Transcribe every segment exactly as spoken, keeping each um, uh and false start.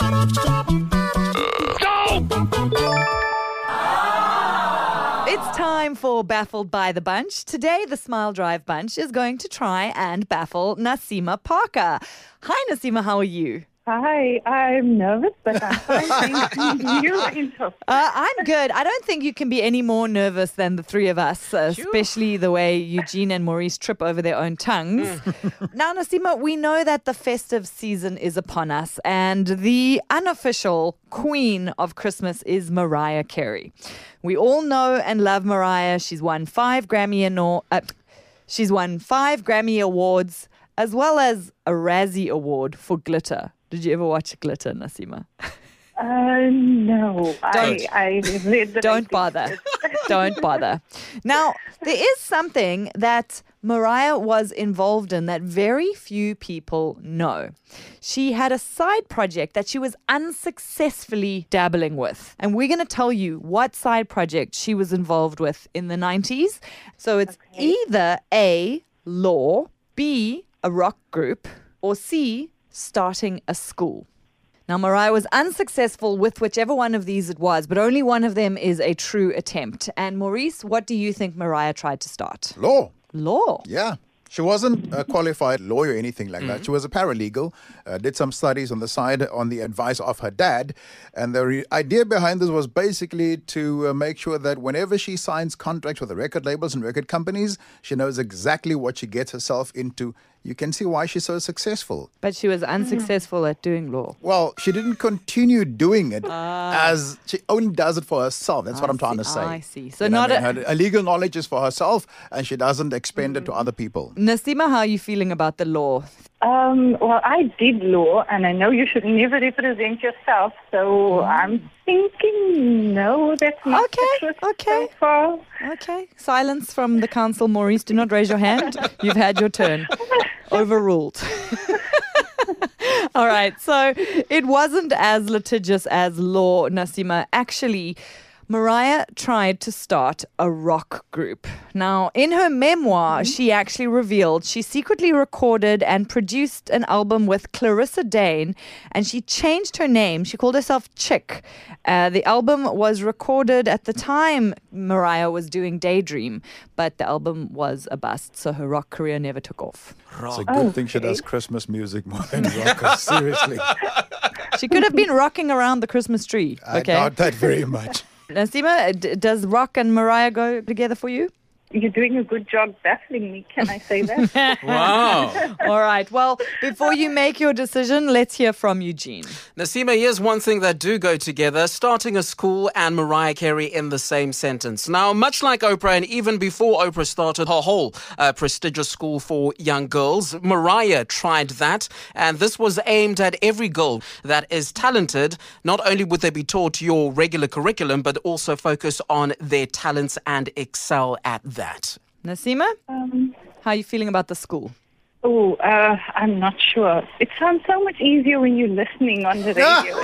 It's time for Baffled by the Bunch. Today, the Smile Drive Bunch is going to try and baffle Nasima Parker. Hi, Nasima. How are you? Hi, I'm nervous, but I'm fine. Thank you. Uh, I'm good. I don't think you can be any more nervous than the three of us, uh, especially the way Eugene and Maurice trip over their own tongues. Now, Nasima, we know that the festive season is upon us, and the unofficial queen of Christmas is Mariah Carey. We all know and love Mariah. She's won five Grammy ano- uh, she's won five Grammy Awards, as well as a Razzie Award for Glitter. Did you ever watch Glitter, Nasima? Uh, no. Don't. I, I read the Don't bother. Don't bother. Now, there is something that Mariah was involved in that very few people know. She had a side project that she was unsuccessfully dabbling with. And we're going to tell you what side project she was involved with in the nineties. So it's okay. Either A, law, B, a rock group, or C, starting a school. Now, Mariah was unsuccessful with whichever one of these it was, but only one of them is a true attempt. And Maurice, what do you think Mariah tried to start? Law. Law? Yeah. She wasn't a qualified lawyer or anything like mm-hmm. that. She was a paralegal, uh, did some studies on the side on the advice of her dad. And the re- idea behind this was basically to uh, make sure that whenever she signs contracts with the record labels and record companies, she knows exactly what she gets herself into. You can see why she's so successful. But she was unsuccessful mm. at doing law. Well, she didn't continue doing it uh, as she only does it for herself. That's I what I'm see, trying to say. I see. So you not know, a, I mean? Her legal knowledge is for herself, and she doesn't expend mm. it to other people. Nasima, how are you feeling about the law? Um, well, I did law, and I know you should never represent yourself, so mm. I'm thinking no, that's not okay, the truth okay. so far. Okay. Silence from the council, Maurice. Do not raise your hand. You've had your turn. Overruled. All right. So it wasn't as litigious as law, Nasima. Actually, Mariah tried to start a rock group. Now, in her memoir, mm-hmm. she actually revealed she secretly recorded and produced an album with Clarissa Dane, and she changed her name. She called herself Chick. Uh, the album was recorded at the time Mariah was doing Daydream, but the album was a bust, so her rock career never took off. It's a good oh, thing she does Christmas music more than rock, seriously. She could have been rocking around the Christmas tree. I okay? doubt that very much. Nasima, d- does rock and Mariah go together for you? You're doing a good job baffling me. Can I say that? Wow. All right. Well, before you make your decision, let's hear from Eugene. Nasima, here's one thing that do go together, starting a school and Mariah Carey in the same sentence. Now, much like Oprah, and even before Oprah started her whole uh, prestigious school for young girls, Mariah tried that. And this was aimed at every girl that is talented. Not only would they be taught your regular curriculum, but also focus on their talents and excel at that. Nasima, um, how are you feeling about the school? Oh, uh, I'm not sure. It sounds so much easier when you're listening on the radio.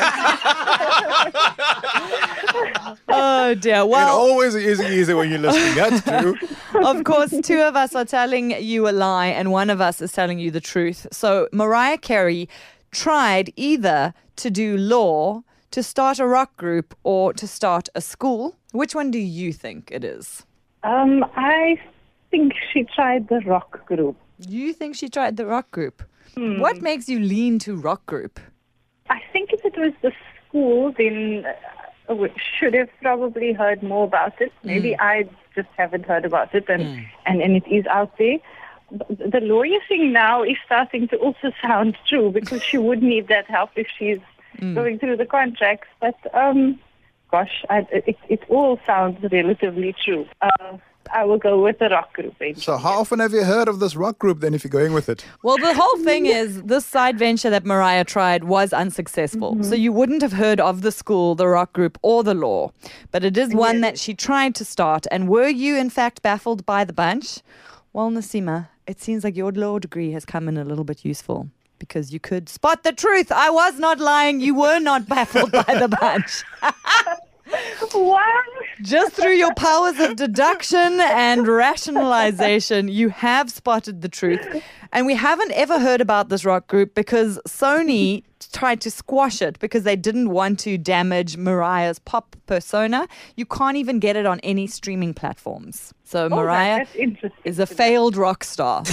Oh, dear. Well, it always is easier when you're listening. That's true. Of course, two of us are telling you a lie and one of us is telling you the truth. So Mariah Carey tried either to do law, to start a rock group, or to start a school. Which one do you think it is? Um, I think she tried the rock group. You think she tried the rock group? Hmm. What makes you lean to rock group? I think if it was the school, then uh, we should have probably heard more about it. Maybe mm. I just haven't heard about it, and, mm. and, and it is out there. The lawyer thing now is starting to also sound true, because she would need that help if she's mm. going through the contracts. But um, gosh, I, it, it all sounds relatively true. Uh, I will go with the rock group. Maybe. So how often have you heard of this rock group then, if you're going with it? Well, the whole thing is this side venture that Mariah tried was unsuccessful. Mm-hmm. So you wouldn't have heard of the school, the rock group, or the law. But it is one yes. that she tried to start. And were you, in fact, baffled by the bunch? Well, Nasima, it seems like your law degree has come in a little bit useful, because you could spot the truth. I was not lying. You were not baffled by the bunch. What? Just through your powers of deduction and rationalization, you have spotted the truth. And we haven't ever heard about this rock group because Sony tried to squash it because they didn't want to damage Mariah's pop persona. You can't even get it on any streaming platforms. So Oh, Mariah that's interesting is a to know. failed rock star.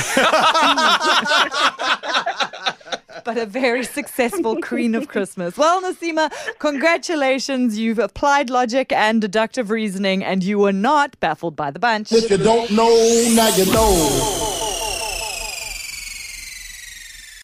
But a very successful queen of Christmas. Well, Nasima, congratulations. You've applied logic and deductive reasoning, and you were not baffled by the bunch. If you don't know, now you know.